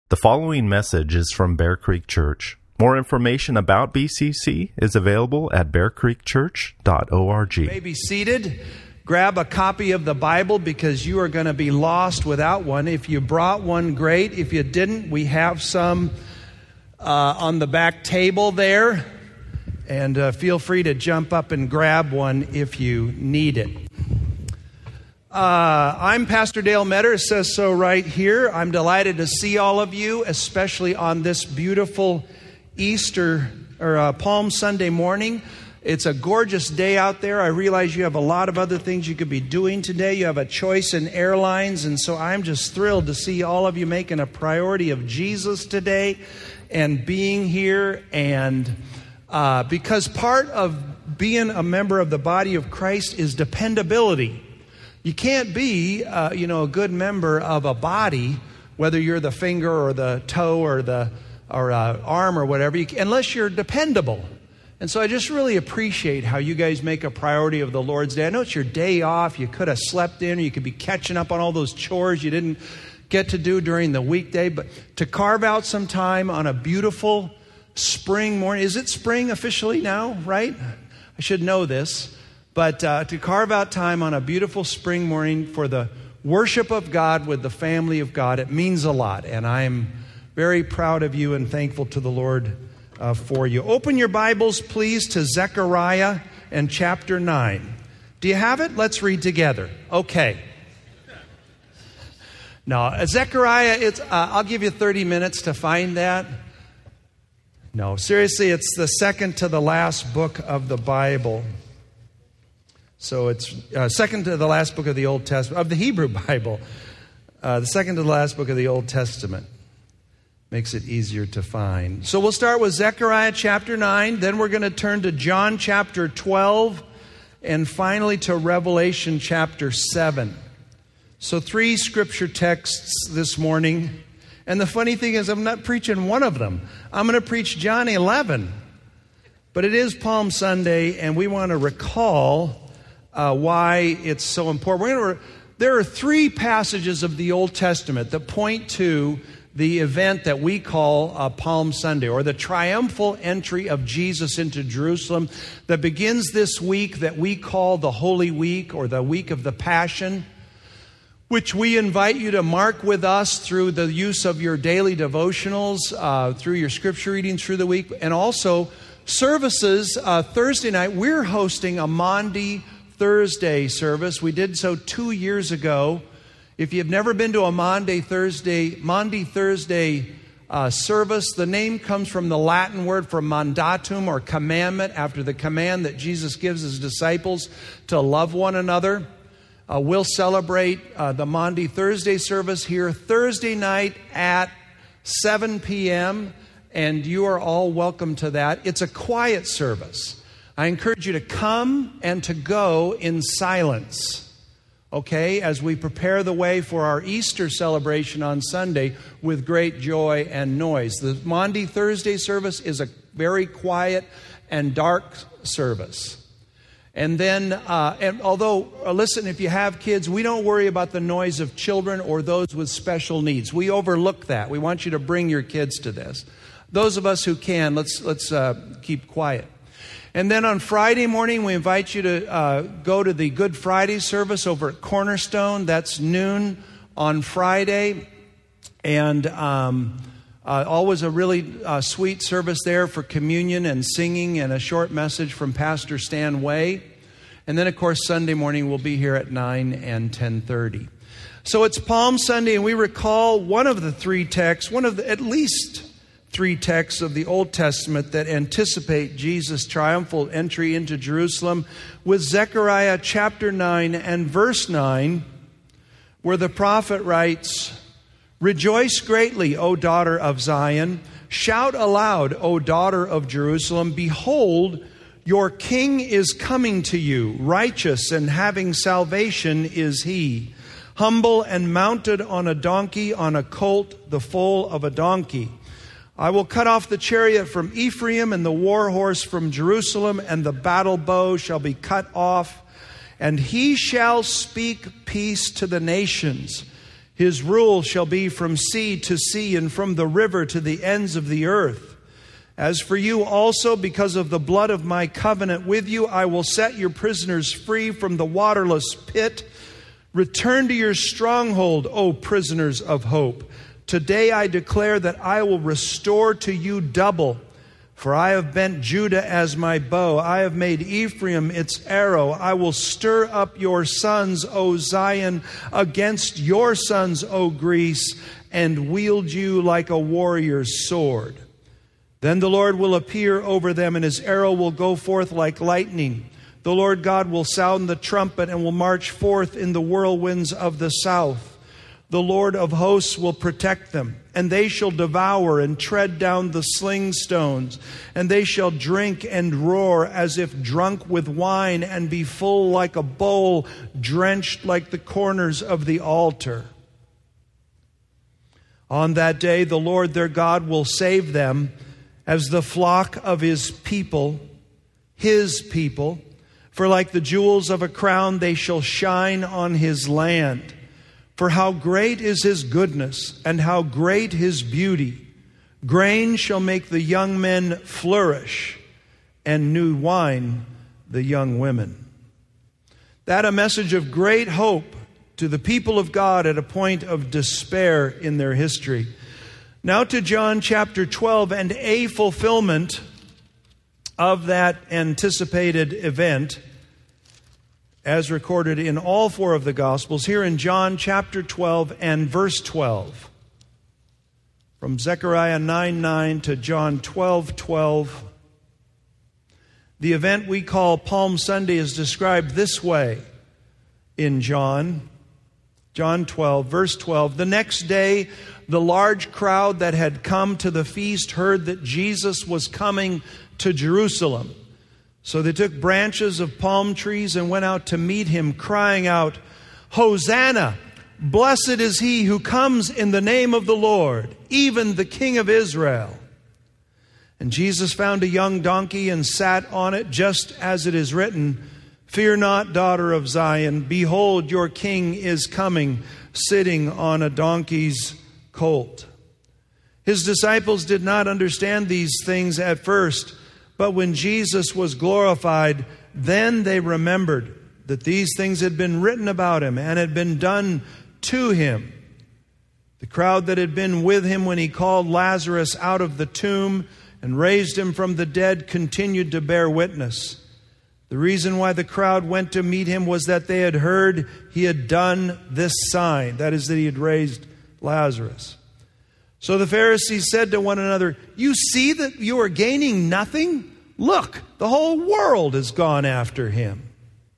The following message is from Bear Creek Church. More information about BCC is available at bearcreekchurch.org. You may be seated. Grab a copy of the Bible because you are going to be lost without one. If you brought one, great. If you didn't, we have some on the back table there. And feel free to jump up and grab one if you need it. I'm Pastor Dale Metter. It says so right here. I'm delighted to see all of you, especially on this beautiful Easter or Palm Sunday morning. It's a gorgeous day out there. I realize you have a lot of other things you could be doing today. You have a choice in airlines, and so I'm just thrilled to see all of you making a priority of Jesus today and being here. And because part of being a member of the body of Christ is dependability. You can't be, a good member of a body, whether you're the finger or the toe or arm or whatever, unless you're dependable. And so I just really appreciate how you guys make a priority of the Lord's Day. I know it's your day off. You could have slept in, or you could be catching up on all those chores you didn't get to do during the weekday. But to carve out some time on a beautiful spring morning. Is it spring officially now, right? I should know this. But to carve out time on a beautiful spring morning for the worship of God with the family of God, it means a lot. And I'm very proud of you and thankful to the Lord for you. Open your Bibles, please, to Zechariah and chapter 9. Do you have it? Let's read together. Okay. No, Zechariah, I'll give you 30 minutes to find that. No, seriously, it's the second to the last book of the Bible. So it's second to the last book of the Old Testament, of the Hebrew Bible. The second to the last book of the Old Testament. Makes it easier to find. So we'll start with Zechariah chapter 9. Then we're going to turn to John chapter 12. And finally to Revelation chapter 7. So 3 scripture texts this morning. And the funny thing is I'm not preaching one of them. I'm going to preach John 11. But it is Palm Sunday and we want to recall why it's so important. There are 3 passages of the Old Testament that point to the event that we call Palm Sunday, or the triumphal entry of Jesus into Jerusalem that begins this week that we call the Holy Week, or the Week of the Passion, which we invite you to mark with us through the use of your daily devotionals, through your scripture readings through the week, and also services. Thursday night, we're hosting a Maundy Thursday service. We did so 2 years ago. If you've never been to a Maundy Thursday service, the name comes from the Latin word for mandatum, or commandment, after the command that Jesus gives his disciples to love one another. We'll celebrate the Maundy Thursday service here Thursday night at 7 p.m., and you are all welcome to that. It's a quiet service. I encourage you to come and to go in silence, okay, as we prepare the way for our Easter celebration on Sunday with great joy and noise. The Maundy Thursday service is a very quiet and dark service. And then, listen, if you have kids, we don't worry about the noise of children or those with special needs. We overlook that. We want you to bring your kids to this. Those of us who can, let's keep quiet. And then on Friday morning, we invite you to go to the Good Friday service over at Cornerstone. That's noon on Friday. And always a really sweet service there for communion and singing and a short message from Pastor Stan Way. And then, of course, Sunday morning we'll be here at 9 and 10:30. So it's Palm Sunday, and we recall one of the 3 texts, at least 3 texts of the Old Testament that anticipate Jesus' triumphal entry into Jerusalem, with Zechariah chapter 9 and verse 9, where the prophet writes, "Rejoice greatly, O daughter of Zion. Shout aloud, O daughter of Jerusalem. Behold, your king is coming to you. Righteous and having salvation is he. Humble and mounted on a donkey, on a colt, the foal of a donkey. I will cut off the chariot from Ephraim and the war horse from Jerusalem, and the battle bow shall be cut off. And he shall speak peace to the nations. His rule shall be from sea to sea and from the river to the ends of the earth. As for you also, because of the blood of my covenant with you, I will set your prisoners free from the waterless pit. Return to your stronghold, O prisoners of hope. Today I declare that I will restore to you double. For I have bent Judah as my bow. I have made Ephraim its arrow. I will stir up your sons, O Zion, against your sons, O Greece, and wield you like a warrior's sword. Then the Lord will appear over them, and his arrow will go forth like lightning. The Lord God will sound the trumpet and will march forth in the whirlwinds of the south. The Lord of hosts will protect them, and they shall devour and tread down the sling stones, and they shall drink and roar as if drunk with wine, and be full like a bowl, drenched like the corners of the altar. On that day the Lord their God will save them as the flock of his people. For like the jewels of a crown they shall shine on his land. For how great is his goodness, and how great his beauty! Grain shall make the young men flourish, and new wine the young women. That a message of great hope to the people of God at a point of despair in their history. Now to John chapter 12, and a fulfillment of that anticipated event, as recorded in all four of the Gospels, here in John chapter 12 and verse 12. From Zechariah 9:9 to John 12:12. The event we call Palm Sunday is described this way in John 12, verse 12. The next day, the large crowd that had come to the feast heard that Jesus was coming to Jerusalem. So they took branches of palm trees and went out to meet him, crying out, Hosanna! Blessed is he who comes in the name of the Lord, even the King of Israel. And Jesus found a young donkey and sat on it, just as it is written, Fear not, daughter of Zion. Behold, your king is coming, sitting on a donkey's colt. His disciples did not understand these things at first, but when Jesus was glorified, then they remembered that these things had been written about him and had been done to him. The crowd that had been with him when he called Lazarus out of the tomb and raised him from the dead continued to bear witness. The reason why the crowd went to meet him was that they had heard he had done this sign, that is, that he had raised Lazarus. So the Pharisees said to one another, You see that you are gaining nothing? Look, the whole world has gone after him.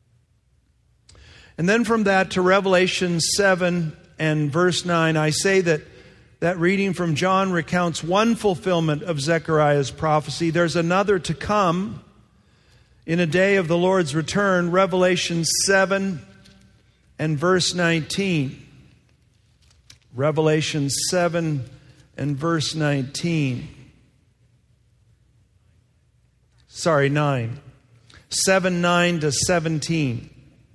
And then from that to Revelation 7 and verse 9, I say that reading from John recounts one fulfillment of Zechariah's prophecy. There's another to come in a day of the Lord's return. Revelation 7 and verse 19. Revelation 7 and verse 19. 9. 7:9 to 17.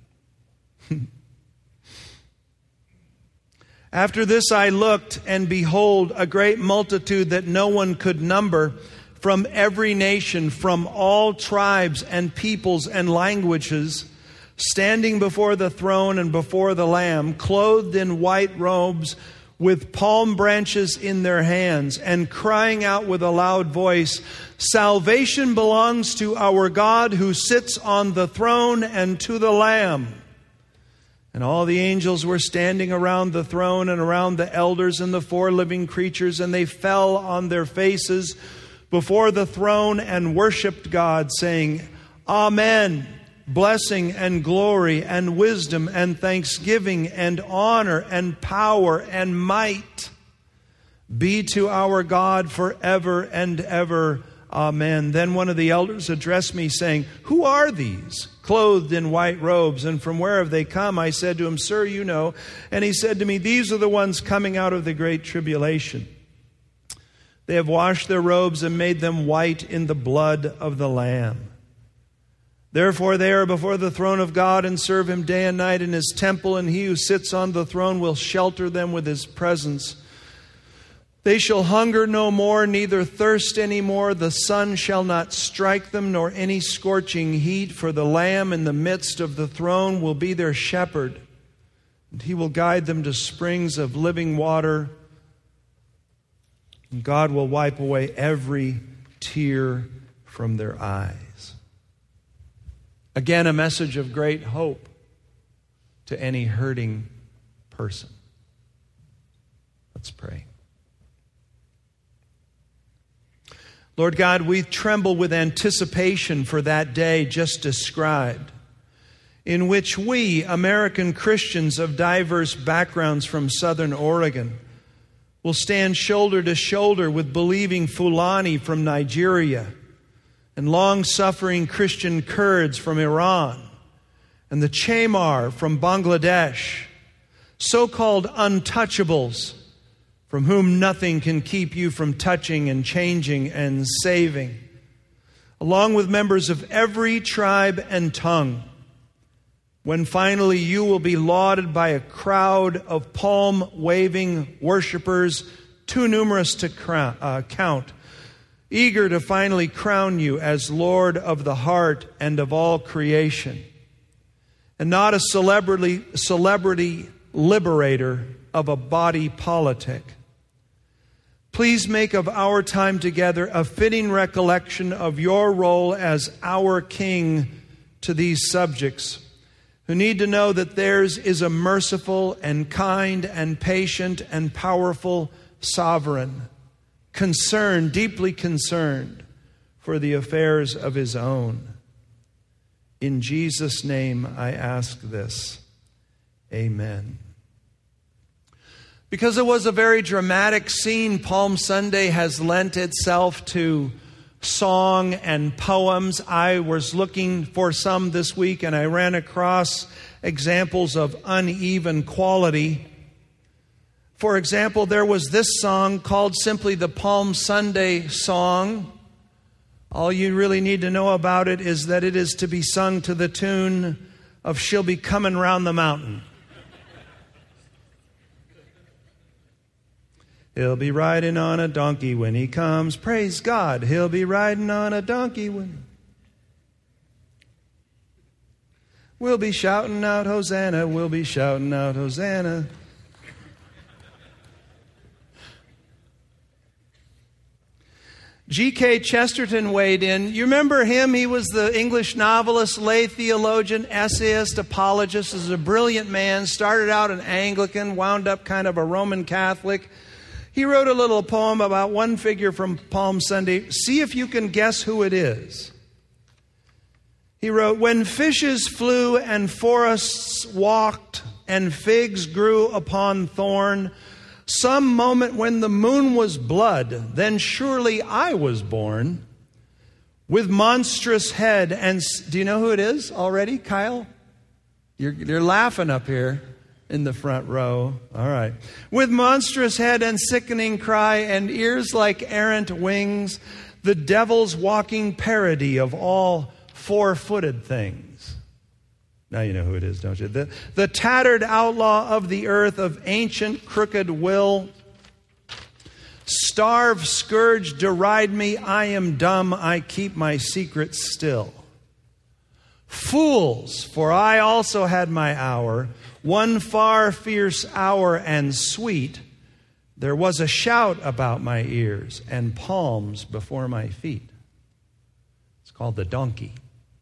After this I looked, and behold, a great multitude that no one could number, from every nation, from all tribes and peoples and languages, standing before the throne and before the Lamb, clothed in white robes, with palm branches in their hands, and crying out with a loud voice, Salvation belongs to our God who sits on the throne and to the Lamb. And all the angels were standing around the throne and around the elders and the four living creatures, and they fell on their faces before the throne and worshiped God, saying, Amen. Blessing and glory and wisdom and thanksgiving and honor and power and might be to our God forever and ever. Amen. Then one of the elders addressed me, saying, Who are these, clothed in white robes, and from where have they come? I said to him, Sir, you know. And he said to me, These are the ones coming out of the great tribulation. They have washed their robes and made them white in the blood of the Lamb. Therefore they are before the throne of God and serve him day and night in his temple, and he who sits on the throne will shelter them with his presence. They shall hunger no more, neither thirst any more. The sun shall not strike them, nor any scorching heat, for the Lamb in the midst of the throne will be their shepherd, and he will guide them to springs of living water. And God will wipe away every tear from their eyes. Again, a message of great hope to any hurting person. Let's pray. Lord God, we tremble with anticipation for that day just described, in which we, American Christians of diverse backgrounds from Southern Oregon, will stand shoulder to shoulder with believing Fulani from Nigeria, and long-suffering Christian Kurds from Iran, and the Chamar from Bangladesh, so-called untouchables, from whom nothing can keep you from touching and changing and saving, along with members of every tribe and tongue, when finally you will be lauded by a crowd of palm-waving worshipers too numerous to count, eager to finally crown you as Lord of the heart and of all creation, and not a celebrity liberator of a body politic. Please make of our time together a fitting recollection of your role as our King to these subjects, who need to know that theirs is a merciful and kind and patient and powerful sovereign, concerned, deeply concerned for the affairs of his own. In Jesus' name I ask this. Amen. Because it was a very dramatic scene, Palm Sunday has lent itself to song and poems. I was looking for some this week, and I ran across examples of uneven quality. For example, there was this song called simply the Palm Sunday song. All you really need to know about it is that it is to be sung to the tune of "She'll Be Coming Round the Mountain." He'll be riding on a donkey when he comes. Praise God. He'll be riding on a donkey when... We'll be shouting out Hosanna. We'll be shouting out Hosanna. G.K. Chesterton weighed in. You remember him? He was the English novelist, lay theologian, essayist, apologist. He was a brilliant man. Started out an Anglican, wound up kind of a Roman Catholic. He wrote a little poem about one figure from Palm Sunday. See if you can guess who it is. He wrote, "When fishes flew and forests walked and figs grew upon thorn, some moment when the moon was blood, then surely I was born. With monstrous head and..." Do you know who it is already, Kyle? You're laughing up here in the front row. All right. "With monstrous head and sickening cry and ears like errant wings, the devil's walking parody of all four-footed things." Now you know who it is, don't you? The tattered outlaw of the earth, of ancient crooked will. "Starve, scourge, deride me, I am dumb, I keep my secret still. Fools, for I also had my hour, one far fierce hour and sweet. There was a shout about my ears and palms before my feet." It's called the donkey.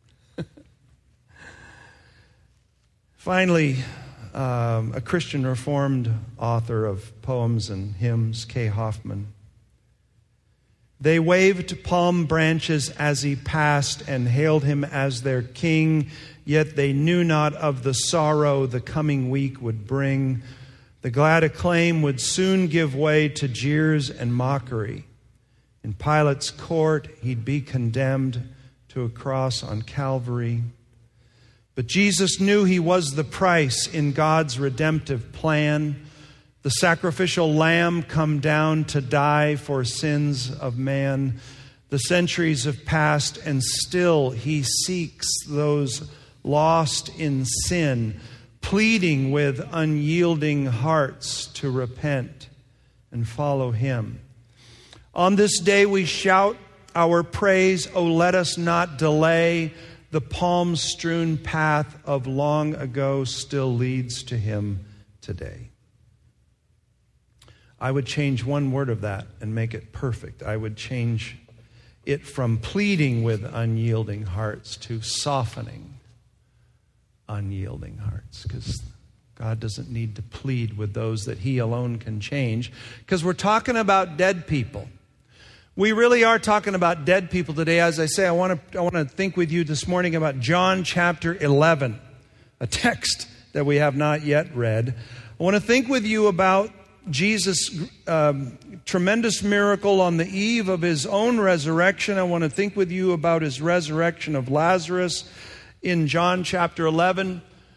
Finally, a Christian Reformed author of poems and hymns, Kay Hoffman. "They waved palm branches as he passed and hailed him as their king, yet they knew not of the sorrow the coming week would bring. The glad acclaim would soon give way to jeers and mockery. In Pilate's court, he'd be condemned to a cross on Calvary. But Jesus knew he was the price in God's redemptive plan, the sacrificial lamb come down to die for sins of man. The centuries have passed, and still He seeks those lost in sin, pleading with unyielding hearts to repent and follow Him. On this day we shout our praise, "Oh, let us not delay. The palm-strewn path of long ago still leads to Him today." I would change one word of that and make it perfect. I would change it from pleading with unyielding hearts to softening unyielding hearts, because God doesn't need to plead with those that He alone can change, because we're talking about dead people. We really are talking about dead people today. As I say, I want to think with you this morning about John chapter 11, a text that we have not yet read. I want to think with you about Jesus' tremendous miracle on the eve of His own resurrection. I want to think with you about His resurrection of Lazarus in John chapter 11.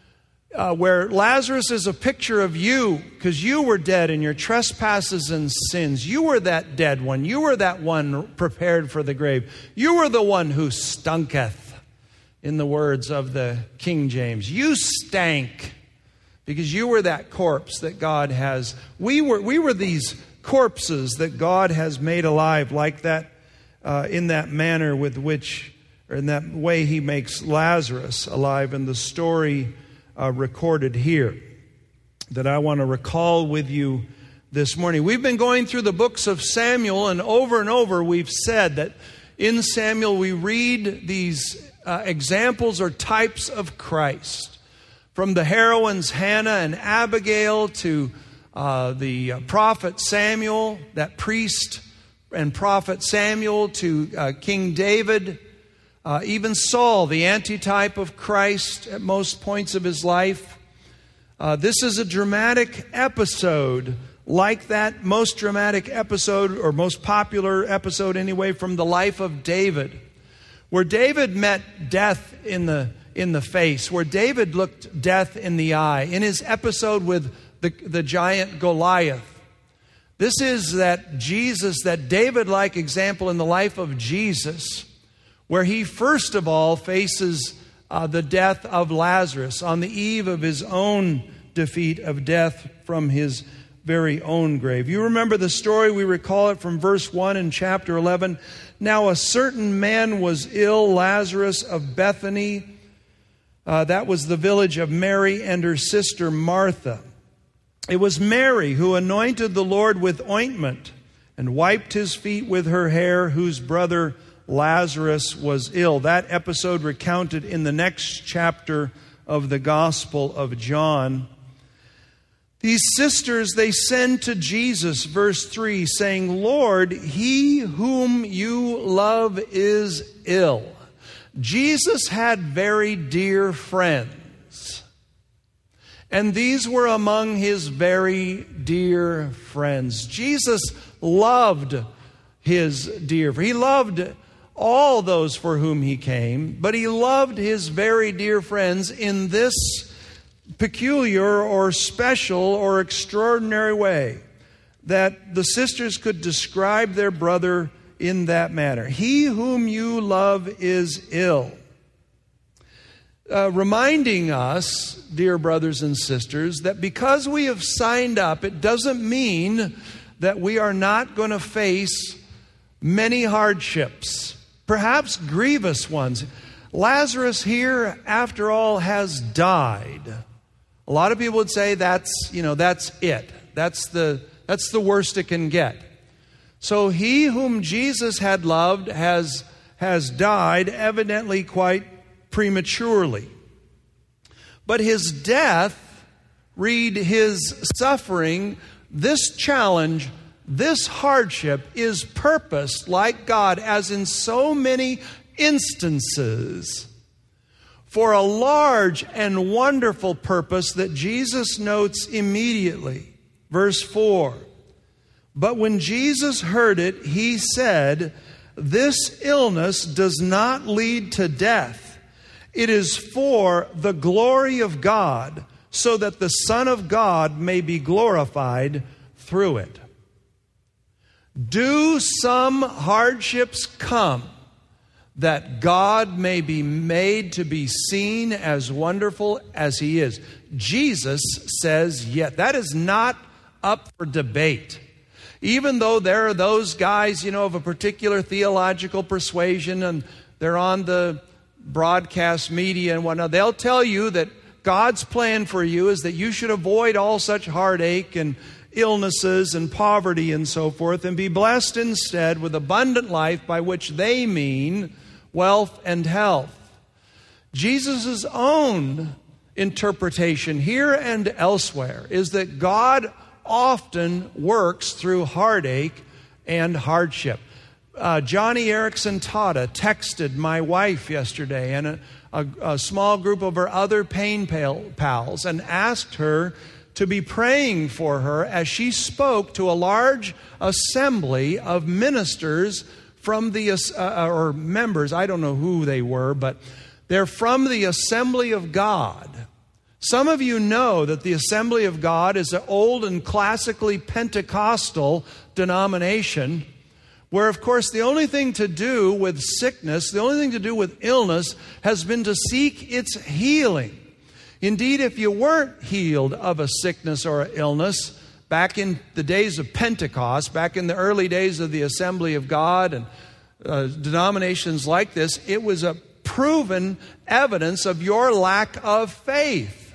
Where Lazarus is a picture of you, because you were dead in your trespasses and sins. You were that dead one. You were that one prepared for the grave. You were the one who stunketh, in the words of the King James. You stank, because you were that corpse that God has. We were these corpses that God has made alive, like that, in that manner with which, or in that way He makes Lazarus alive in the story recorded here that I want to recall with you this morning. We've been going through the books of Samuel, and over we've said that in Samuel we read these examples or types of Christ. From the heroines Hannah and Abigail to the prophet Samuel, that priest and prophet Samuel, to King David, even Saul, the antitype of Christ at most points of his life. This is a dramatic episode, like that most dramatic episode, or most popular episode anyway, from the life of David, where David met death in the face, where David looked death in the eye, in his episode with the giant Goliath. This is that Jesus, that David-like example in the life of Jesus, where He first of all faces the death of Lazarus on the eve of His own defeat of death from His very own grave. You remember the story, we recall it from verse 1 in chapter 11. Now a certain man was ill, Lazarus of Bethany. That was the village of Mary and her sister Martha. It was Mary who anointed the Lord with ointment and wiped His feet with her hair, whose brother Lazarus was ill. That episode recounted in the next chapter of the Gospel of John. These sisters, they send to Jesus, verse 3, saying, "Lord, he whom you love is ill." Jesus had very dear friends, and these were among His very dear friends. Jesus loved His dear friends. He loved all those for whom He came, but He loved His very dear friends in this peculiar or special or extraordinary way, that the sisters could describe their brother in that manner. He whom you love is ill. Reminding us, dear brothers and sisters, that because we have signed up, it doesn't mean that we are not going to face many hardships, perhaps grievous ones. Lazarus here, after all, has died. A lot of people would say that's it. That's the worst it can get. So he whom Jesus had loved has died, evidently quite prematurely. But His death, read His suffering, this challenge, this hardship is purposed, like God, as in so many instances, for a large and wonderful purpose that Jesus notes immediately. Verse 4, "But when Jesus heard it, He said, 'This illness does not lead to death. It is for the glory of God, so that the Son of God may be glorified through it.'" Do some hardships come, that God may be made to be seen as wonderful as He is? Jesus says, yet. That is not up for debate. Even though there are those guys, of a particular theological persuasion, and they're on the broadcast media and whatnot, they'll tell you that God's plan for you is that you should avoid all such heartache and illnesses and poverty and so forth, and be blessed instead with abundant life, by which they mean wealth and health. Jesus' own interpretation here and elsewhere is that God often works through heartache and hardship. Johnny Erickson Tata texted my wife yesterday and a small group of her other pain pals, and asked her to be praying for her as she spoke to a large assembly of ministers from the, or members, I don't know who they were, but they're from the Assembly of God. Some of you know that the Assembly of God is an old and classically Pentecostal denomination, where, of course, the only thing to do with sickness, the only thing to do with illness, has been to seek its healing. Indeed, if you weren't healed of a sickness or an illness, back in the days of Pentecost, back in the early days of the Assembly of God and denominations like this, it was a proven evidence of your lack of faith.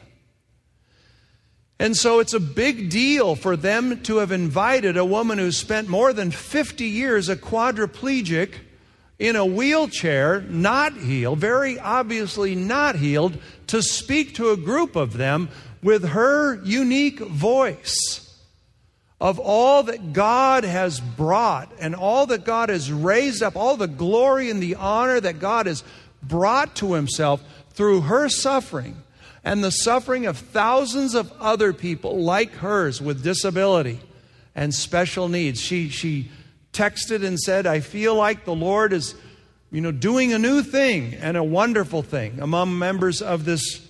And so it's a big deal for them to have invited a woman who spent more than 50 years a quadriplegic in a wheelchair, not healed, very obviously not healed, to speak to a group of them with her unique voice of all that God has brought and all that God has raised up, all the glory and the honor that God has brought to Himself through her suffering and the suffering of thousands of other people like hers with disability and special needs. She texted and said, I feel like the Lord is, doing a new thing and a wonderful thing among members of this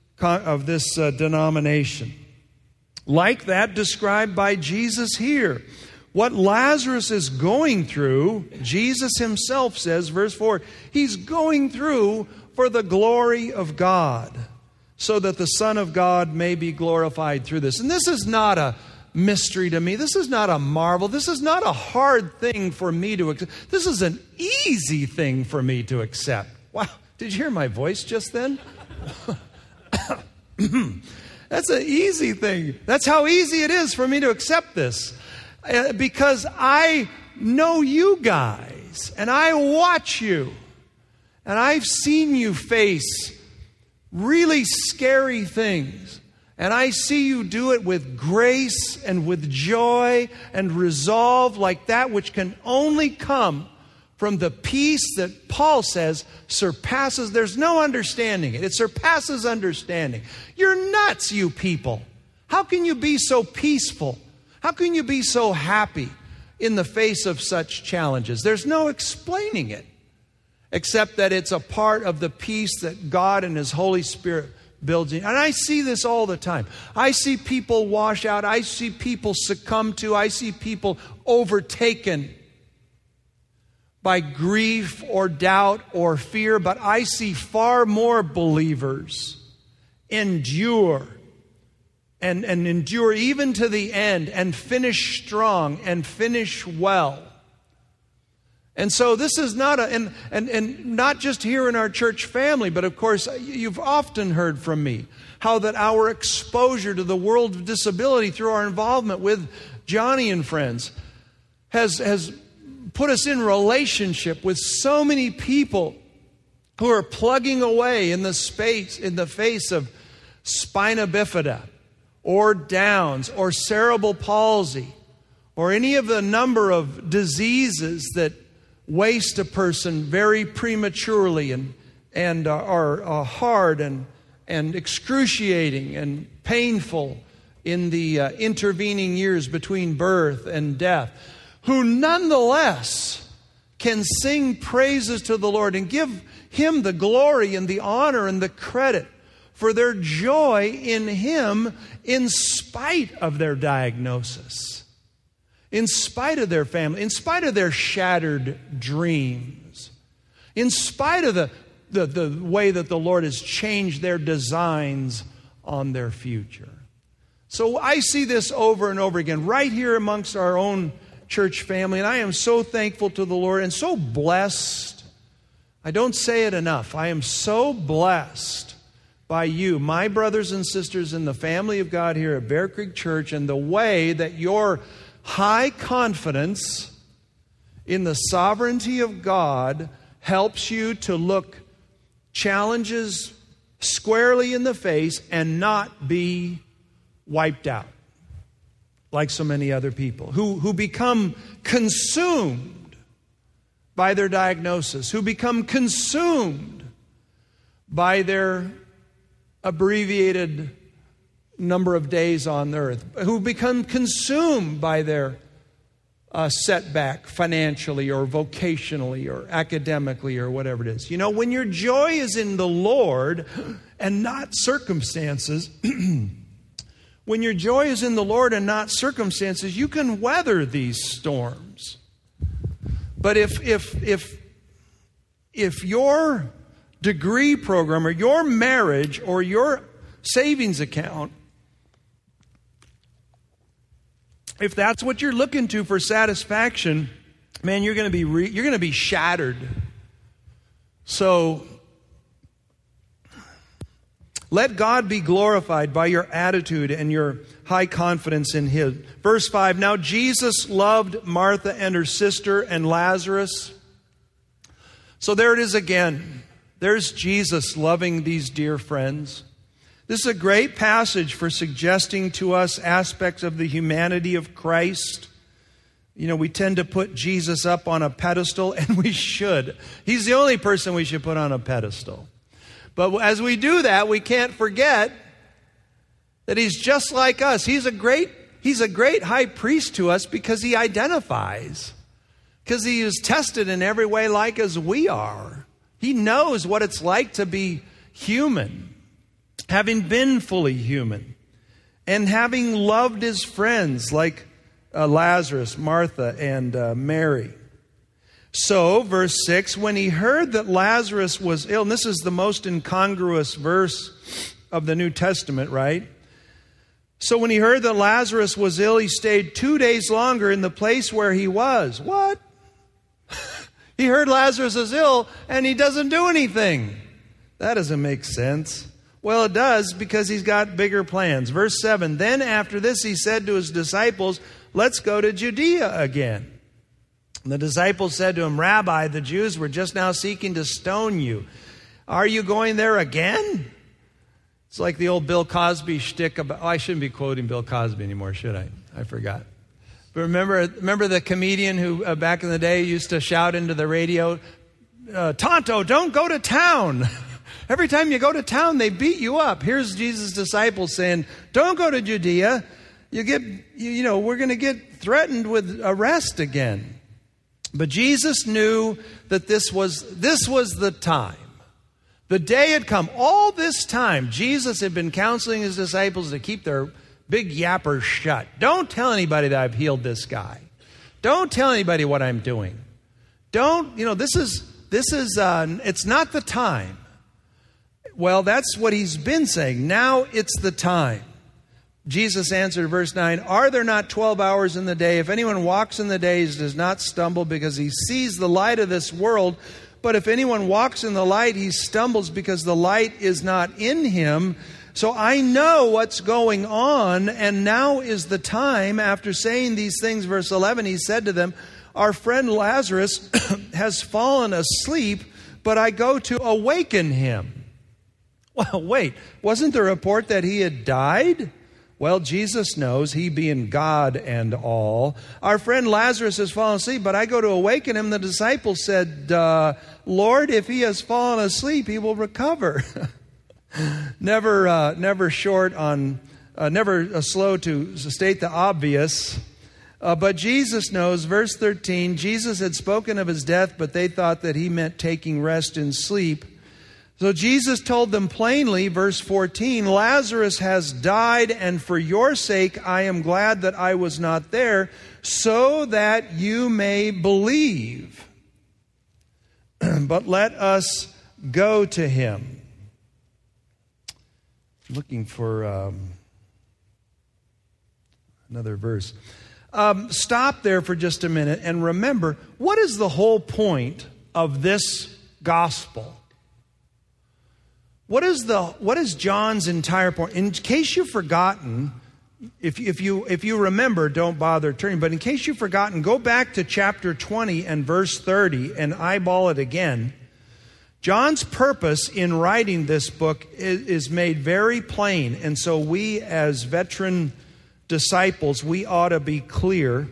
denomination. Like that described by Jesus here. What Lazarus is going through, Jesus Himself says, verse 4, he's going through for the glory of God, so that the Son of God may be glorified through this. And this is not a mystery to me. This is not a marvel. This is not a hard thing for me to accept. This is an easy thing for me to accept. Wow, did you hear my voice just then? That's an easy thing. That's how easy it is for me to accept this. Because I know you guys, and I watch you, and I've seen you face really scary things. And I see you do it with grace and with joy and resolve, like that which can only come from the peace that Paul says surpasses, there's no understanding it. It surpasses understanding. You're nuts, you people. How can you be so peaceful? How can you be so happy in the face of such challenges? There's no explaining it, except that it's a part of the peace that God and His Holy Spirit builds in. And I see this all the time. I see people wash out. I see people succumb to. I see people overtaken by grief or doubt or fear. But I see far more believers endure and endure even to the end and finish strong and finish well. And so this is not and not just here in our church family, but of course you've often heard from me how that our exposure to the world of disability through our involvement with Johnny and friends has put us in relationship with so many people who are plugging away in the face of spina bifida or Downs or cerebral palsy or any of the number of diseases that waste a person very prematurely and are hard and excruciating and painful in the intervening years between birth and death, who nonetheless can sing praises to the Lord and give Him the glory and the honor and the credit for their joy in Him in spite of their diagnosis. in spite of their family, in spite of their shattered dreams, in spite of the way that the Lord has changed their designs on their future. So I see this over and over again, right here amongst our own church family, and I am so thankful to the Lord and so blessed. I don't say it enough. I am so blessed by you, my brothers and sisters in the family of God here at Bear Creek Church, and the way that your high confidence in the sovereignty of God helps you to look challenges squarely in the face and not be wiped out like so many other people who become consumed by their diagnosis, who become consumed by their abbreviated number of days on earth, who become consumed by their setback financially or vocationally or academically or whatever it is. You know, when your joy is in the Lord and not circumstances, when your joy is in the Lord and not circumstances, you can weather these storms. But if your degree program or your marriage or your savings account, if that's what you're looking to for satisfaction, man, you're going to be shattered. So let God be glorified by your attitude and your high confidence in Him. Verse 5, now Jesus loved Martha and her sister and Lazarus. So there it is again. There's Jesus loving these dear friends. This is a great passage for suggesting to us aspects of the humanity of Christ. You know, we tend to put Jesus up on a pedestal, and we should. He's the only person we should put on a pedestal. But as we do that, we can't forget that He's just like us. He's a great high priest to us because He identifies. Because He is tested in every way like as we are. He knows what it's like to be human, having been fully human, and having loved His friends like Lazarus, Martha, and Mary. So, verse 6, when He heard that Lazarus was ill, and this is the most incongruous verse of the New Testament, right? So when He heard that Lazarus was ill, He stayed 2 days longer in the place where he was. What? He heard Lazarus is ill, and He doesn't do anything. That doesn't make sense. Well, it does, because He's got bigger plans. Verse 7, then after this He said to His disciples, let's go to Judea again. And the disciples said to Him, Rabbi, the Jews were just now seeking to stone you. Are you going there again? It's like the old Bill Cosby shtick about, I shouldn't be quoting Bill Cosby anymore, should I? I forgot. But remember the comedian who back in the day used to shout into the radio, Tonto, don't go to town. Every time you go to town, they beat you up. Here's Jesus' disciples saying, don't go to Judea. We're going to get threatened with arrest again. But Jesus knew that this was the time. The day had come. All this time, Jesus had been counseling His disciples to keep their big yappers shut. Don't tell anybody that I've healed this guy. Don't tell anybody what I'm doing. It's not the time. Well, that's what He's been saying. Now it's the time. Jesus answered, verse 9, are there not 12 hours in the day? If anyone walks in the days, does not stumble because he sees the light of this world. But if anyone walks in the light, he stumbles because the light is not in him. So I know what's going on, and now is the time. After saying these things, verse 11, He said to them, our friend Lazarus has fallen asleep, but I go to awaken him. Well, wait, wasn't the report that he had died? Well, Jesus knows, He being God and all. Our friend Lazarus has fallen asleep, but I go to awaken him. The disciples said, Lord, if he has fallen asleep, he will recover. Never slow to state the obvious. But Jesus knows, verse 13, Jesus had spoken of His death, but they thought that He meant taking rest in sleep. So Jesus told them plainly, verse 14, Lazarus has died, and for your sake I am glad that I was not there, so that you may believe. But let us go to him. Looking for another verse. Stop there for just a minute and remember, what is the whole point of this gospel? What is John's entire point? In case you've forgotten, if you remember, don't bother turning. But in case you've forgotten, go back to chapter 20 and verse 30 and eyeball it again. John's purpose in writing this book is made very plain. And so we as veteran disciples, we ought to be clear.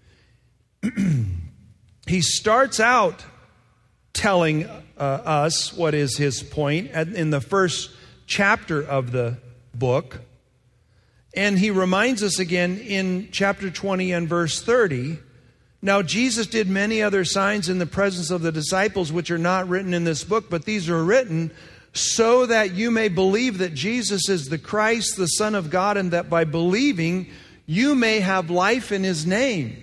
He starts out telling us what is his point in the first chapter of the book. And he reminds us again in chapter 20 and verse 30. Now Jesus did many other signs in the presence of the disciples, which are not written in this book, but these are written so that you may believe that Jesus is the Christ, the Son of God, and that by believing you may have life in his name.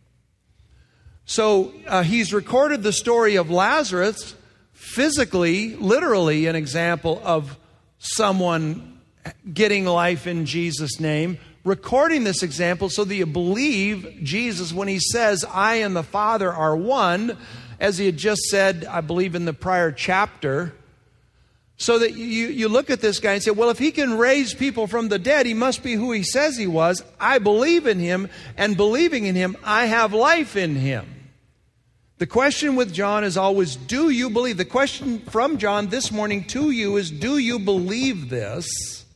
So he's recorded the story of Lazarus, physically, literally an example of someone getting life in Jesus' name, recording this example so that you believe Jesus when he says, I and the Father are one, as he had just said, I believe in the prior chapter. So that you look at this guy and say, well, if he can raise people from the dead, he must be who he says he was. I believe in him, and believing in him, I have life in him. The question with John is always, do you believe? The question from John this morning to you is, do you believe this?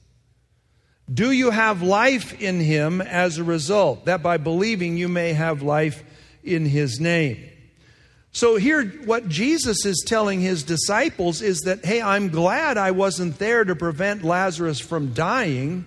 Do you have life in him as a result? That by believing you may have life in his name. So here, what Jesus is telling his disciples is that, hey, I'm glad I wasn't there to prevent Lazarus from dying,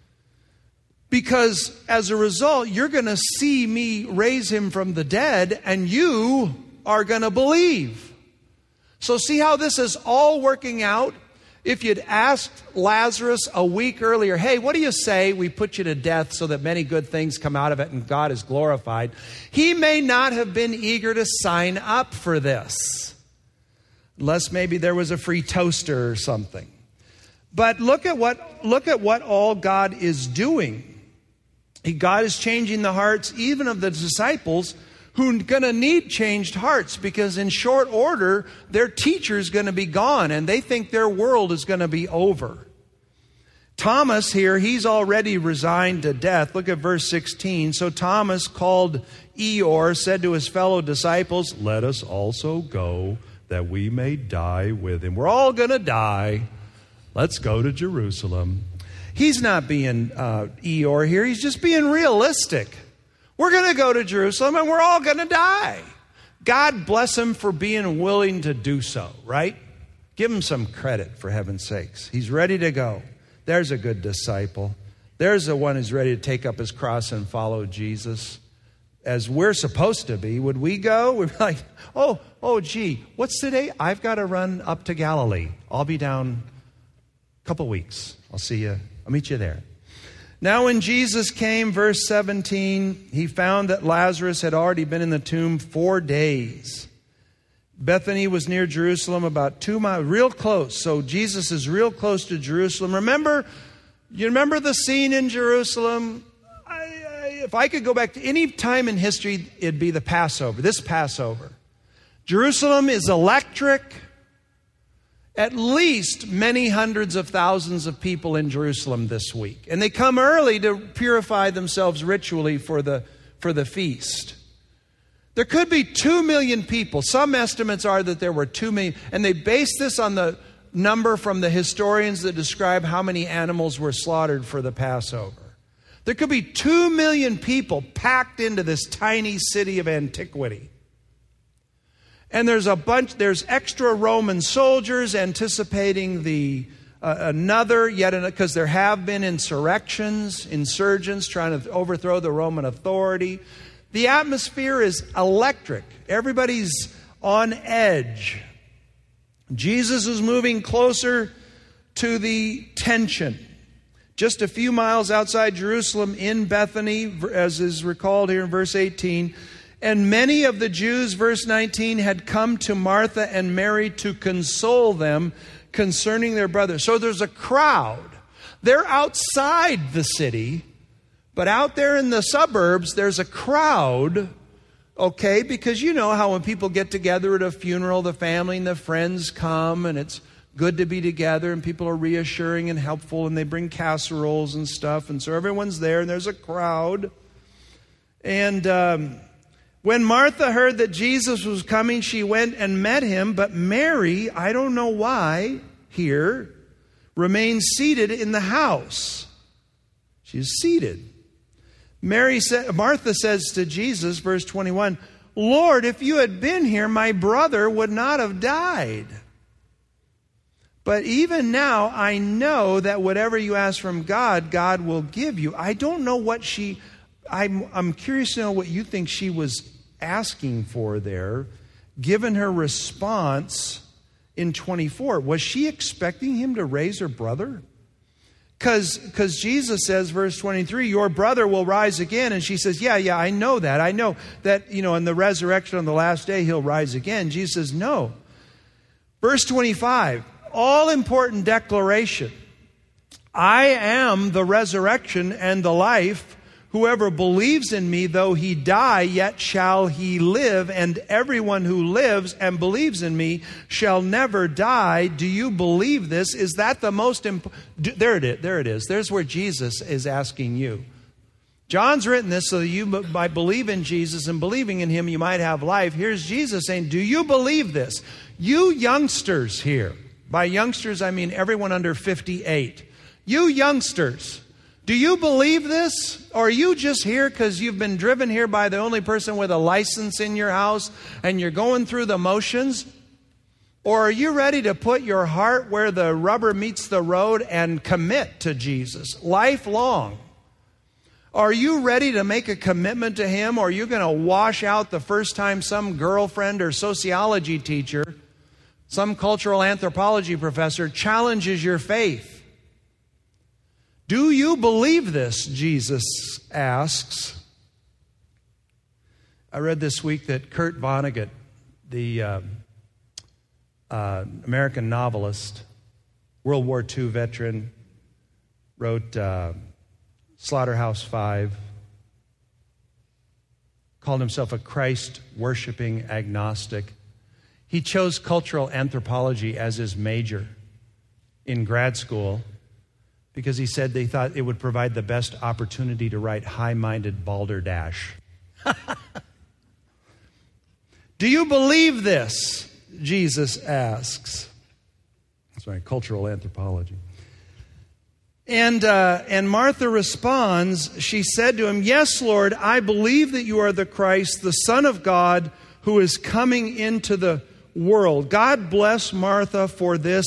because as a result, you're going to see me raise him from the dead, and you are going to believe. So see how this is all working out? If you'd asked Lazarus a week earlier, hey, what do you say we put you to death so that many good things come out of it and God is glorified? He may not have been eager to sign up for this, unless maybe there was a free toaster or something. But look at what all God is doing. God is changing the hearts even of the disciples who are going to need changed hearts, because in short order, their teacher's going to be gone and they think their world is going to be over. Thomas here, he's already resigned to death. Look at verse 16. So Thomas, called Eeyore, said to his fellow disciples, let us also go that we may die with him. We're all going to die. Let's go to Jerusalem. He's not being Eeyore here. He's just being realistic. We're going to go to Jerusalem and we're all going to die. God bless him for being willing to do so, right? Give him some credit, for heaven's sakes. He's ready to go. There's a good disciple. There's the one who's ready to take up his cross and follow Jesus, as we're supposed to be. Would we go? We'd be like, gee, what's today? I've got to run up to Galilee. I'll be down a couple weeks. I'll see you. I'll meet you there. Now when Jesus came, verse 17, he found that Lazarus had already been in the tomb 4 days. Bethany was near Jerusalem, about 2 miles, real close. So Jesus is real close to Jerusalem. You remember the scene in Jerusalem? If I could go back to any time in history, it'd be the Passover, this Passover. Jerusalem is electric. At least many hundreds of thousands of people in Jerusalem this week. And they come early to purify themselves ritually for the feast. There could be 2 million people. Some estimates are that there were 2 million. And they base this on the number from the historians that describe how many animals were slaughtered for the Passover. There could be 2 million people packed into this tiny city of antiquity. And there's extra Roman soldiers anticipating because there have been insurgents trying to overthrow the Roman authority. The atmosphere is electric. Everybody's on edge. Jesus is moving closer to the tension. Just a few miles outside Jerusalem in Bethany, as is recalled here in verse 18. And many of the Jews, verse 19, had come to Martha and Mary to console them concerning their brother. So there's a crowd. They're outside the city, but out there in the suburbs, there's a crowd, okay? Because you know how when people get together at a funeral, the family and the friends come, and it's good to be together, and people are reassuring and helpful, and they bring casseroles and stuff, and so everyone's there, and there's a crowd. And when Martha heard that Jesus was coming, she went and met him, but Mary, I don't know why, here, remained seated in the house. She's seated. Martha says to Jesus, verse 21, Lord, if you had been here, my brother would not have died. But even now, I know that whatever you ask from God, God will give you. I don't know what I'm curious to know what you think she was asking for there, given her response in 24. Was she expecting him to raise her brother? Because Jesus says, verse 23, your brother will rise again. And she says, yeah, I know that. I know that, in the resurrection on the last day, he'll rise again. Jesus says, no. Verse 25, all important declaration. I am the resurrection and the life. Whoever believes in me, though he die, yet shall he live. And everyone who lives and believes in me shall never die. Do you believe this? Is that the most important? There it is. There's where Jesus is asking you. John's written this so that you might believe in Jesus, and believing in him you might have life. Here's Jesus saying, do you believe this? You youngsters here. By youngsters, I mean everyone under 58. You youngsters. Do you believe this? Or are you just here because you've been driven here by the only person with a license in your house and you're going through the motions? Or are you ready to put your heart where the rubber meets the road and commit to Jesus lifelong? Are you ready to make a commitment to him? Or are you going to wash out the first time some girlfriend or sociology teacher, some cultural anthropology professor challenges your faith? Do you believe this? Jesus asks. I read this week that Kurt Vonnegut, the American novelist, World War II veteran, wrote Slaughterhouse-Five, called himself a Christ-worshiping agnostic. He chose cultural anthropology as his major in grad school because he said they thought it would provide the best opportunity to write high-minded balderdash. Do you believe this? Jesus asks. Sorry, cultural anthropology. And Martha responds, she said to him, yes, Lord, I believe that you are the Christ, the Son of God, who is coming into the world. God bless Martha for this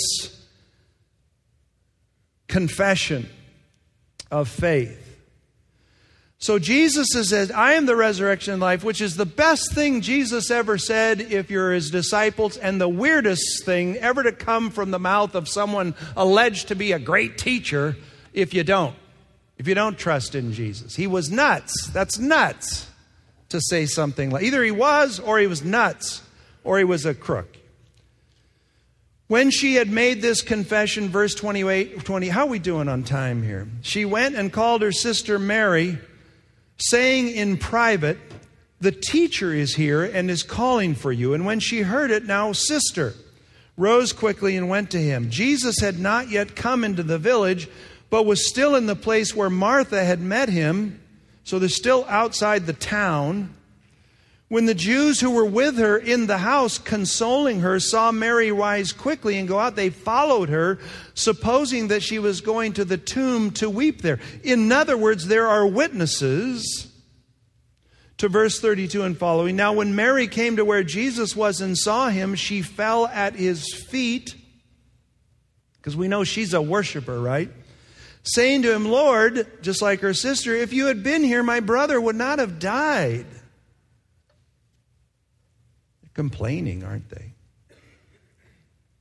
confession of faith. So Jesus says, I am the resurrection and life, which is the best thing Jesus ever said if you're his disciples, and the weirdest thing ever to come from the mouth of someone alleged to be a great teacher if you don't trust in Jesus. He was nuts. That's nuts to say something like, either he was or he was nuts or he was a crook. When she had made this confession, verse 20, how are we doing on time here? She went and called her sister Mary, saying in private, the teacher is here and is calling for you. And when she heard it, now sister rose quickly and went to him. Jesus had not yet come into the village, but was still in the place where Martha had met him. So they're still outside the town. When the Jews who were with her in the house, consoling her, saw Mary rise quickly and go out, they followed her, supposing that she was going to the tomb to weep there. In other words, there are witnesses to verse 32 and following. Now, when Mary came to where Jesus was and saw him, she fell at his feet, because we know she's a worshiper, right? Saying to him, Lord, just like her sister, if you had been here, my brother would not have died. Complaining, aren't they?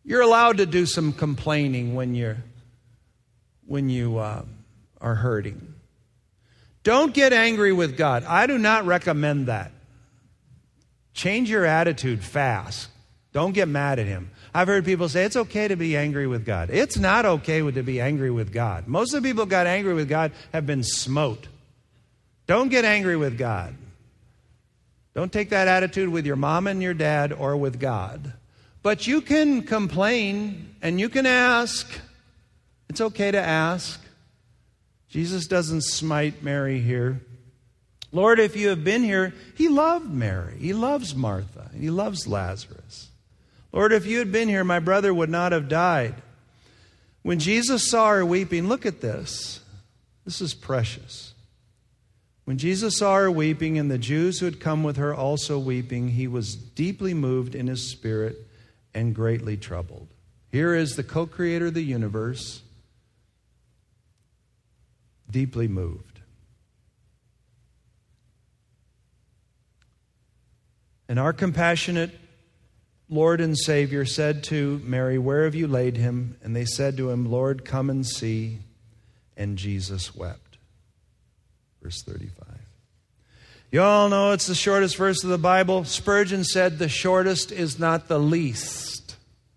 You're allowed to do some complaining when you are hurting. Don't get angry with God. I do not recommend that. Change your attitude fast. Don't get mad at him. I've heard people say it's okay to be angry with God. It's not okay to be angry with God. Most of the people who got angry with God have been smote. Don't get angry with God. Don't take that attitude with your mom and your dad or with God. But you can complain and you can ask. It's okay to ask. Jesus doesn't smite Mary here. Lord, if you have been here, he loved Mary. He loves Martha. He loves Lazarus. Lord, if you had been here, my brother would not have died. When Jesus saw her weeping, look at this. This is precious. When Jesus saw her weeping and the Jews who had come with her also weeping, he was deeply moved in his spirit and greatly troubled. Here is the co-creator of the universe, deeply moved. And our compassionate Lord and Savior said to Mary, "Where have you laid him?" And they said to him, "Lord, come and see." And Jesus wept. Verse 35. You all know it's the shortest verse of the Bible. Spurgeon said, the shortest is not the least.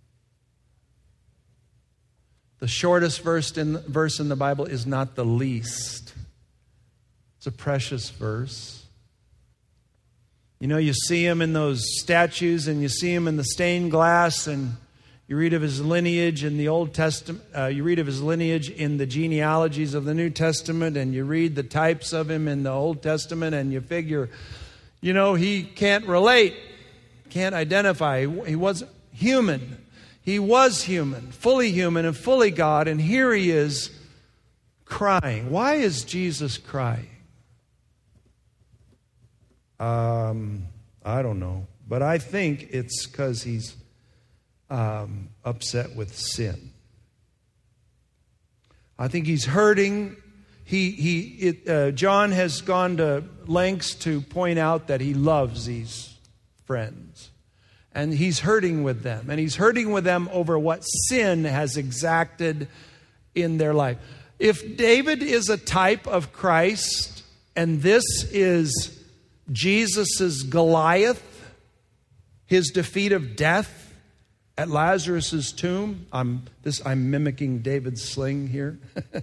The shortest verse in the Bible is not the least. It's a precious verse. You know, you see him in those statues and you see him in the stained glass, and you read of his lineage in the Old Testament. You read of his lineage in the genealogies of the New Testament, and you read the types of him in the Old Testament, and you figure, you know, he can't relate, can't identify. He wasn't human. He was human and fully God, and here he is crying. Why is Jesus crying? I don't know, but I think it's because he's upset with sin. I think he's hurting. John has gone to lengths to point out that he loves these friends. And he's hurting with them. And he's hurting with them over what sin has exacted in their life. If David is a type of Christ, and this is Jesus' Goliath, his defeat of death at Lazarus' tomb. I'm mimicking David's sling here.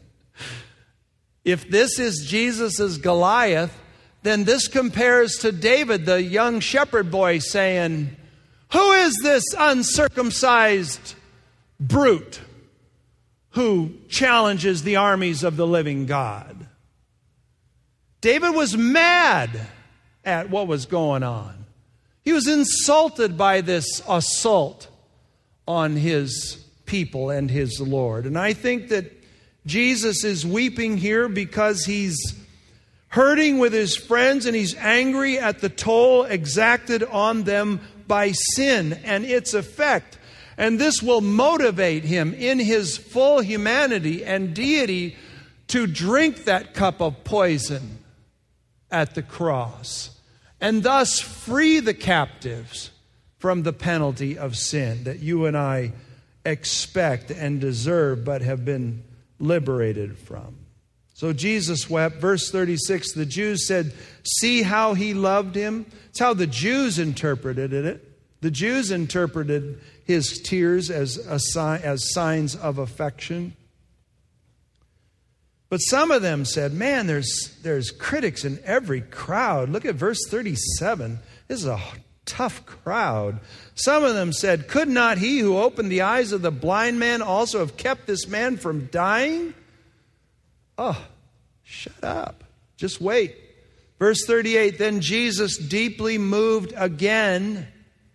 If this is Jesus' Goliath, then this compares to David, the young shepherd boy, saying, "Who is this uncircumcised brute who challenges the armies of the living God?" David was mad at what was going on. He was insulted by this assault on his people and his Lord. And I think that Jesus is weeping here because he's hurting with his friends and he's angry at the toll exacted on them by sin and its effect. And this will motivate him in his full humanity and deity to drink that cup of poison at the cross, and thus free the captives from the penalty of sin that you and I expect and deserve, but have been liberated from. So Jesus wept. Verse 36, the Jews said, "See how he loved him." It's how the Jews interpreted it. The Jews interpreted his tears as signs of affection. But some of them said, man, there's critics in every crowd. Look at verse 37. This is a tough crowd. Some of them said, could not he who opened the eyes of the blind man also have kept this man from dying? Oh, shut up. Just wait. Verse 38, then Jesus, deeply moved again.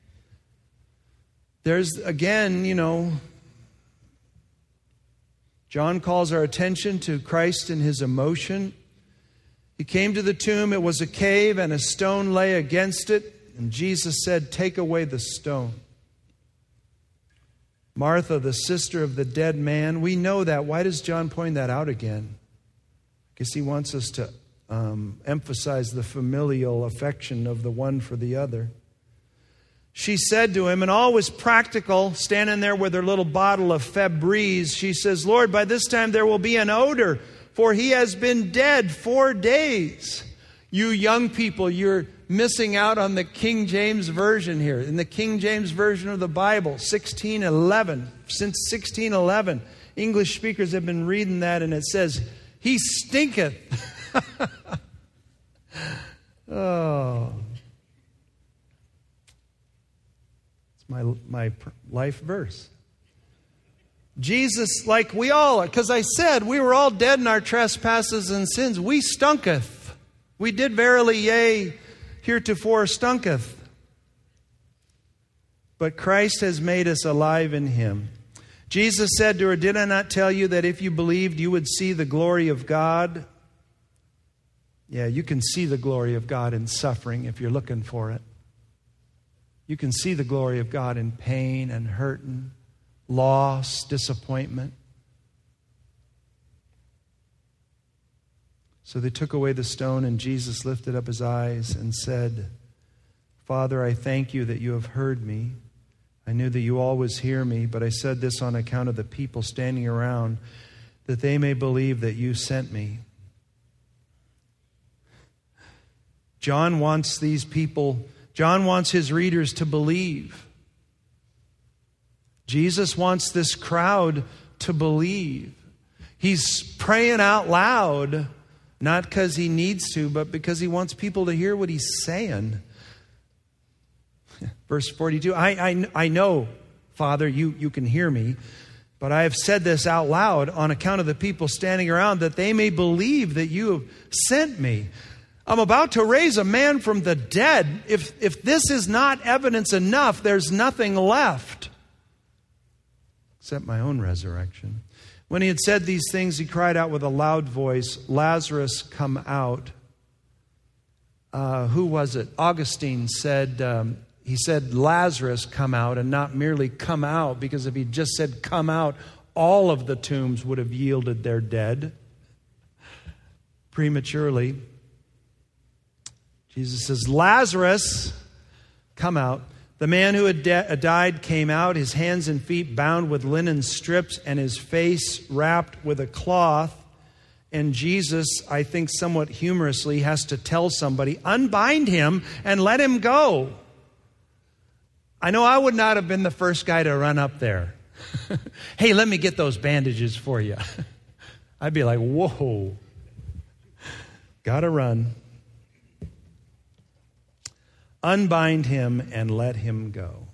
There's again, John calls our attention to Christ in his emotion. He came to the tomb. It was a cave and a stone lay against it. And Jesus said, take away the stone. Martha, the sister of the dead man, we know that. Why does John point that out again? I guess he wants us to emphasize the familial affection of the one for the other. she said to him, and all was practical, standing there with her little bottle of Febreze. She says, Lord, by this time there will be an odor, for he has been dead 4 days. You young people, you're missing out on the King James Version here. In the King James Version of the Bible, 1611, since 1611, English speakers have been reading that, and it says, he stinketh. Oh. It's my life verse. Jesus, like we all are, because I said we were all dead in our trespasses and sins. We stunketh. We did verily, yea, heretofore stunketh. But Christ has made us alive in him. Jesus said to her, did I not tell you that if you believed, you would see the glory of God? Yeah, you can see the glory of God in suffering if you're looking for it. You can see the glory of God in pain and hurt and loss, disappointment. So they took away the stone, and Jesus lifted up his eyes and said, Father, I thank you that you have heard me. I knew that you always hear me, but I said this on account of the people standing around, that they may believe that you sent me. John wants these people, John wants his readers to believe. Jesus wants this crowd to believe. He's praying out loud, not because he needs to, but because he wants people to hear what he's saying. Verse 42, I know, Father, you can hear me, but I have said this out loud on account of the people standing around, that they may believe that you have sent me. I'm about to raise a man from the dead. If this is not evidence enough, there's nothing left except my own resurrection. When he had said these things, he cried out with a loud voice, Lazarus, come out. Who was it? Augustine said, he said, Lazarus, come out, and not merely come out, because if he just said come out, all of the tombs would have yielded their dead prematurely. Jesus says, Lazarus, come out. The man who had died came out, his hands and feet bound with linen strips and his face wrapped with a cloth. And Jesus, I think somewhat humorously, has to tell somebody, unbind him and let him go. I know I would not have been the first guy to run up there. Hey, let me get those bandages for you. I'd be like, whoa, gotta run. Unbind him and let him go.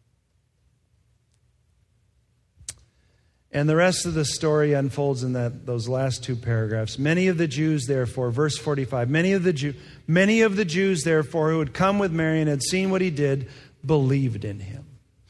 And the rest of the story unfolds in those last two paragraphs. Many of the Jews, therefore, verse 45, many of the Jews, therefore, who had come with Mary and had seen what he did, believed in him.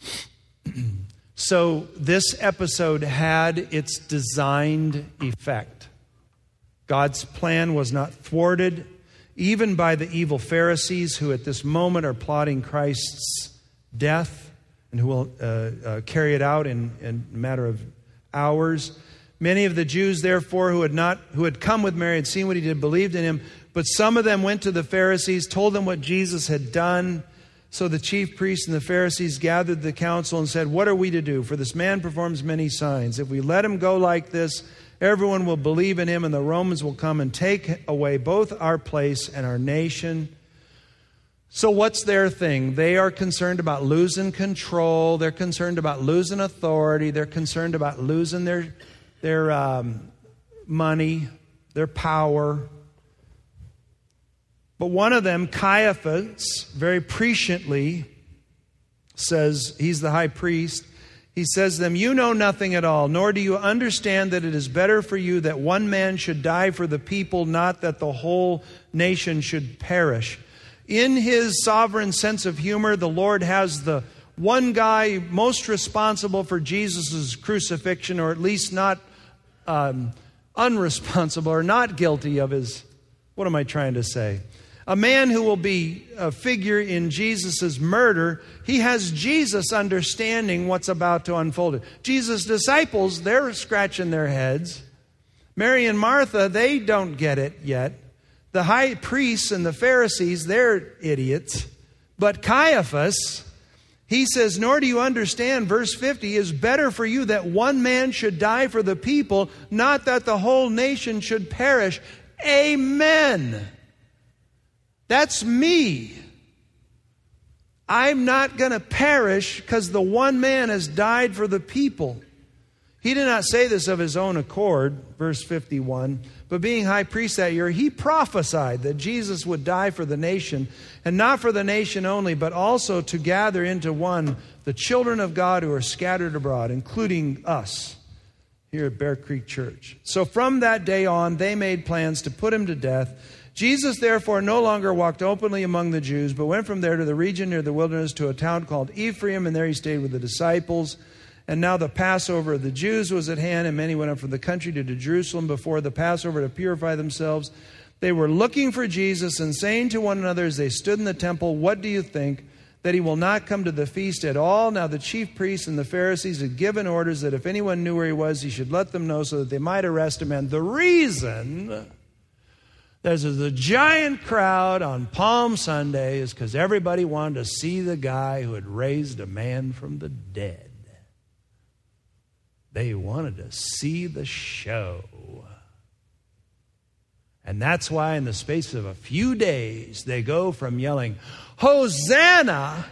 So this episode had its designed effect. God's plan was not thwarted, even by the evil Pharisees, who at this moment are plotting Christ's death and who will carry it out in a matter of hours. Many of the Jews, therefore, who had come with Mary and seen what he did, believed in him. But some of them went to the Pharisees, told them what Jesus had done. So the chief priests and the Pharisees gathered the council and said, what are we to do? For this man performs many signs. If we let him go like this, everyone will believe in him, and the Romans will come and take away both our place and our nation. So what's their thing? They are concerned about losing control. They're concerned about losing authority. They're concerned about losing their money, their power. But one of them, Caiaphas, very presciently says, he's the high priest, he says to them, you know nothing at all, nor do you understand that it is better for you that one man should die for the people, not that the whole nation should perish. In his sovereign sense of humor, the Lord has the one guy most responsible for Jesus' crucifixion, or at least not unresponsible or not guilty of his, what am I trying to say? A man who will be a figure in Jesus' murder, he has Jesus understanding what's about to unfold. Jesus' disciples, they're scratching their heads. Mary and Martha, they don't get it yet. The high priests and the Pharisees, they're idiots. But Caiaphas, He says, nor do you understand, verse 50, it is better for you that one man should die for the people, not that the whole nation should perish. Amen. That's me. I'm not going to perish because the one man has died for the people. He did not say this of his own accord, verse 51, but being high priest that year, he prophesied that Jesus would die for the nation, and not for the nation only, but also to gather into one the children of God who are scattered abroad, including us here at Bear Creek Church. So from that day on, they made plans to put him to death. Jesus, therefore, no longer walked openly among the Jews, but went from there to the region near the wilderness to a town called Ephraim, and there he stayed with the disciples. And now the Passover of the Jews was at hand, and many went up from the country to Jerusalem before the Passover to purify themselves. They were looking for Jesus and saying to one another as they stood in the temple, what do you think? That he will not come to the feast at all? Now the chief priests and the Pharisees had given orders that if anyone knew where he was, he should let them know so that they might arrest him. And the reason there's a giant crowd on Palm Sunday is because everybody wanted to see the guy who had raised a man from the dead. They wanted to see the show. And that's why in the space of a few days, they go from yelling, Hosanna,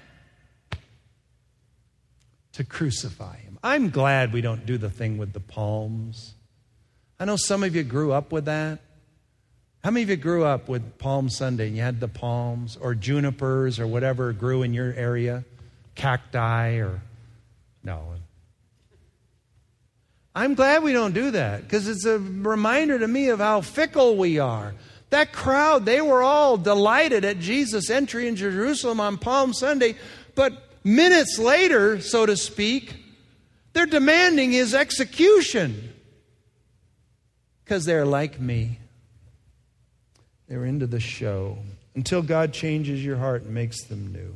to crucify him. I'm glad we don't do the thing with the palms. I know some of you grew up with that. How many of you grew up with Palm Sunday and you had the palms or junipers or whatever grew in your area? Cacti or... No. I'm glad we don't do that because it's a reminder to me of how fickle we are. That crowd, they were all delighted at Jesus' entry in Jerusalem on Palm Sunday, but minutes later, so to speak, they're demanding his execution because they're like me. They're into the show until God changes your heart and makes them new.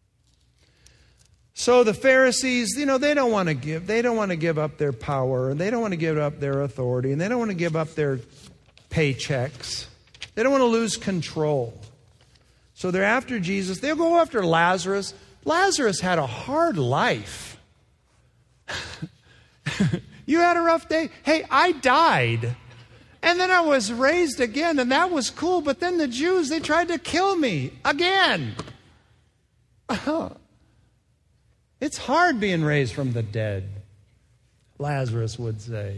So the Pharisees, they don't want to give up their power, and they don't want to give up their authority, and they don't want to give up their paychecks. They don't want to lose control. So they're after Jesus. They'll go after Lazarus. Lazarus had a hard life. You had a rough day? Hey, I died. And then I was raised again, and that was cool. But then the Jews, they tried to kill me again. It's hard being raised from the dead, Lazarus would say.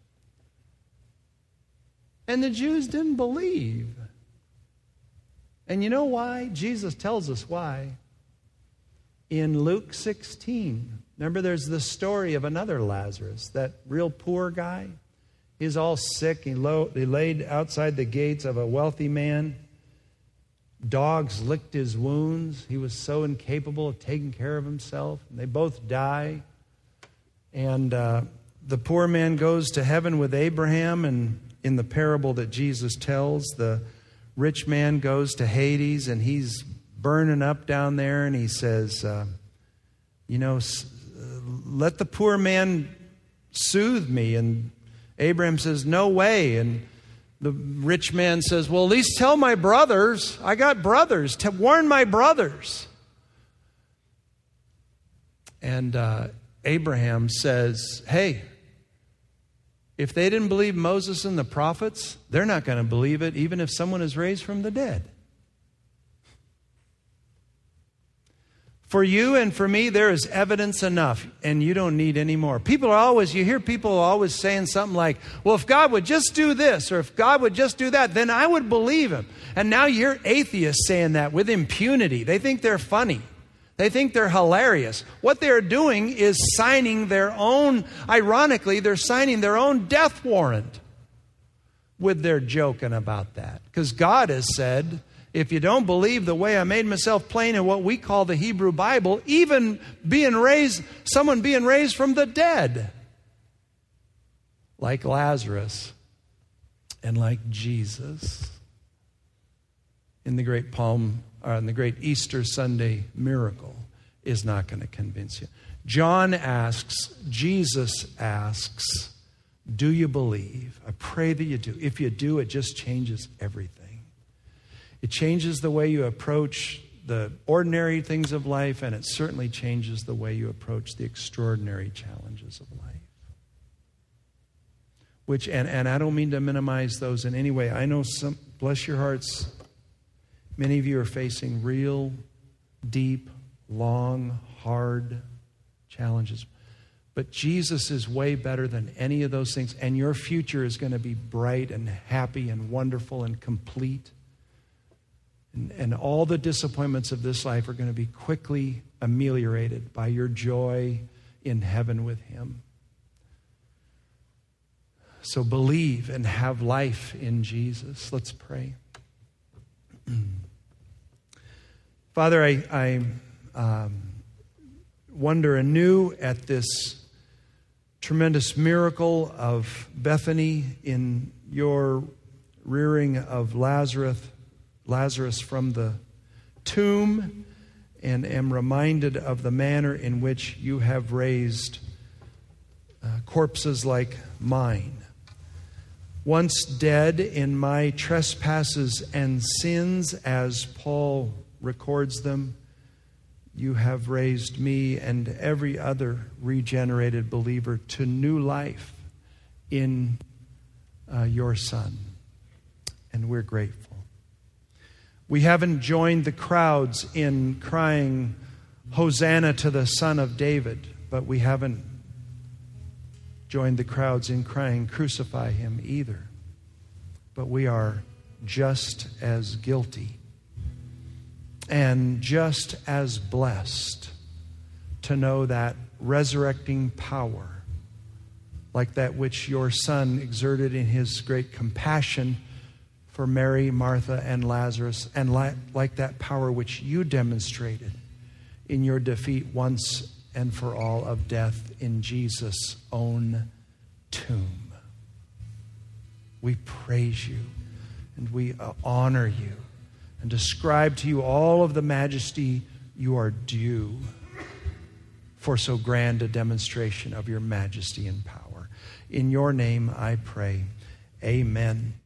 And the Jews didn't believe. And you know why? Jesus tells us why. In Luke 16, remember there's the story of another Lazarus, that real poor guy. He's all sick. He laid outside the gates of a wealthy man. Dogs licked his wounds. He was so incapable of taking care of himself. And they both die. And the poor man goes to heaven with Abraham. And in the parable that Jesus tells, the rich man goes to Hades. And he's burning up down there. And he says, let the poor man soothe me. And Abraham says, no way. And the rich man says, well, at least tell my brothers. I got brothers. Warn my brothers. And Abraham says, hey, if they didn't believe Moses and the prophets, they're not going to believe it even if someone is raised from the dead. For you and for me, there is evidence enough, and you don't need any more. You hear people always saying something like, well, if God would just do this, or if God would just do that, then I would believe him. And now you hear atheists saying that with impunity. They think they're funny. They think they're hilarious. What they're doing is signing their own, ironically, they're signing their own death warrant with their joking about that. Because God has said, if you don't believe the way I made myself plain in what we call the Hebrew Bible, even someone being raised from the dead, like Lazarus and like Jesus in the great Easter Sunday miracle, is not going to convince you. Jesus asks, do you believe? I pray that you do. If you do, it just changes everything. It changes the way you approach the ordinary things of life, and it certainly changes the way you approach the extraordinary challenges of life. Which, and I don't mean to minimize those in any way. I know some, bless your hearts, many of you are facing real, deep, long, hard challenges. But Jesus is way better than any of those things, and your future is going to be bright and happy and wonderful and complete. And all the disappointments of this life are going to be quickly ameliorated by your joy in heaven with Him. So believe and have life in Jesus. Let's pray. Father, I wonder anew at this tremendous miracle of Bethany in your rearing of Lazarus from the tomb, and am reminded of the manner in which you have raised corpses like mine. Once dead in my trespasses and sins, as Paul records them, you have raised me and every other regenerated believer to new life in your Son. And we're grateful. We haven't joined the crowds in crying, Hosanna to the Son of David, but we haven't joined the crowds in crying, crucify him either. But we are just as guilty and just as blessed to know that resurrecting power, like that which your Son exerted in his great compassion for Mary, Martha, and Lazarus, and like that power which you demonstrated in your defeat once and for all of death in Jesus' own tomb. We praise you and we honor you and ascribe to you all of the majesty you are due for so grand a demonstration of your majesty and power. In your name I pray. Amen.